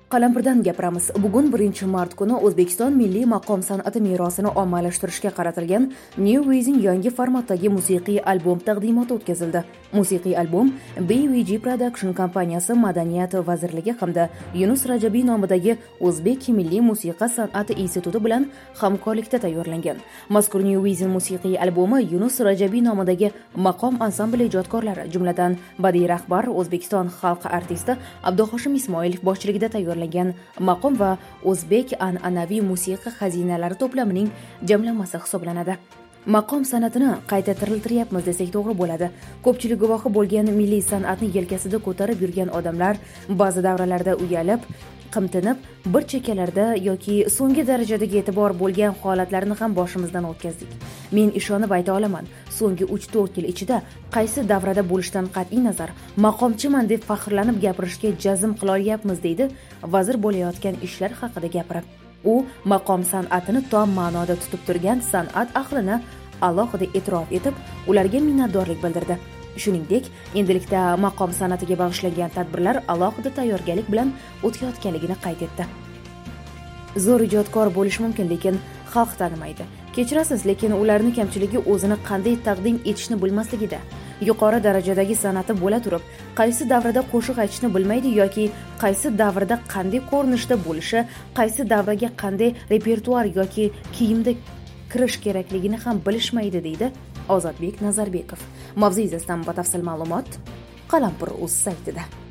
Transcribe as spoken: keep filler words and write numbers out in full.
Qalampirdan gapiramiz. Bugun birinchi mart kuni O'zbekiston milliy maqom san'ati merosini ommalashtirishga qaratilgan New Wizing yangi formatdagi musiqiy albom taqdimoti o'tkazildi. Musiqiy albom B V G Production kompaniyasi Madaniyat vazirligi hamda Yunus Rajabiy nomidagi O'zbek milliy musiqa san'ati instituti bilan hamkorlikda tayyorlangan. Mazkur New Wizing musiqiy albomi Yunus Rajabiy nomidagi maqom ansambli ijodkorlari, jumladan badiiy rahbar O'zbekiston xalq artisti Abduhoshim Ismoilov boshchiligida tayyorlangan maqom va o'zbek an'anaviy musiqa xazinalari to'plamining jamlanmasi hisoblanadi. Maqom san'atini qayta tiriltiryapmiz desak to'g'ri bo'ladi. Ko'pchilik guvohi bo'lgan milliy san'atni yelkasida ko'tarib yurgan odamlar ba'zi davralarda uyalib, qimtinib, bir chekkalarda yoki so'nggi darajadagi e'tibor bo'lgan holatlarni ham boshimizdan o'tkazdik. Men ishonib ayta olaman, so'nggi uch to'rt yil ichida qaysi davrada bo'lishdan qat'iy nazar maqomchiman deb faxrlanib gapirishga jazm qila olyapmiz, deydi vazir bo'layotgan ishlar haqida gapirib. U maqom san'atini tom ma'noda tutib turgan san'at ahlini alohida e'tirof etib, ularga minnatdorlik bildirdi. Shuningdek, endilikda maqom san'atiga bag'ishlangan tadbirlar alohida tayyorgarlik bilan o'tayotganligini qayd etdi. Zo'r ijodkor bo'lish mumkin, lekin xalq tanimaydi. Kechirasiz, lekin ularning kamchiligi o'zini qanday taqdim etishni bilmasligida. Yuqori darajadagi san'ati bo'la turib, qaysi davrda qo'shiq aytishni bilmaydi yoki qaysi davrda qanday ko'rinishda bo'lishi, qaysi davraga qanday repertuar yoki kiyimda kirish kerakligini ham bilishmaydi, deydi Ozodbek Nazarbekov. Mavzu yuzasidan batafsil ma'lumot Qalampir.uz saytida.